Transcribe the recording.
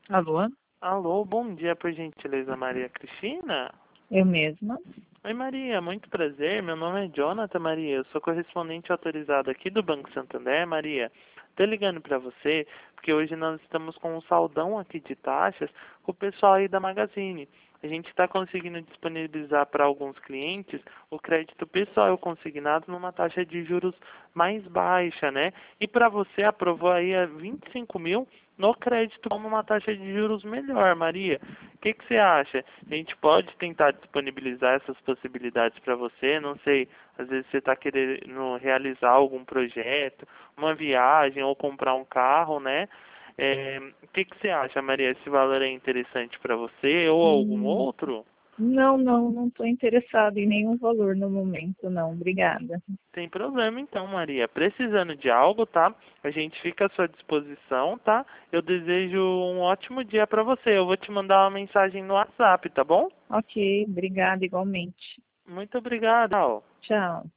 Alô? Alô, bom dia, por gentileza, Maria Cristina? Eu mesma? Oi, Maria, muito prazer. Meu nome é Jonathan, Maria. Eu sou correspondente autorizado aqui do Banco Santander, Maria. Tô ligando para você porque hoje nós estamos com um saldão aqui de taxas com o pessoal aí da Magazine. A gente está conseguindo disponibilizar para alguns clientes o crédito pessoal consignado numa taxa de juros mais baixa, né? E para você aprovou aí a 25 mil no crédito com uma taxa de juros melhor, Maria. O que você acha? A gente pode tentar disponibilizar essas possibilidades para você? Não sei, às vezes você está querendo realizar algum projeto, uma viagem ou comprar um carro, né? O que você acha, Maria? Esse valor é interessante para você ou algum Hum, outro? não estou interessada em nenhum valor no momento, não. Obrigada. Tem problema então, Maria. Precisando de algo, tá? A gente fica à sua disposição, tá? Eu desejo um ótimo dia para você. Eu vou te mandar uma mensagem no WhatsApp, tá bom? Ok, obrigada igualmente. Muito obrigado. Tchau. Tchau.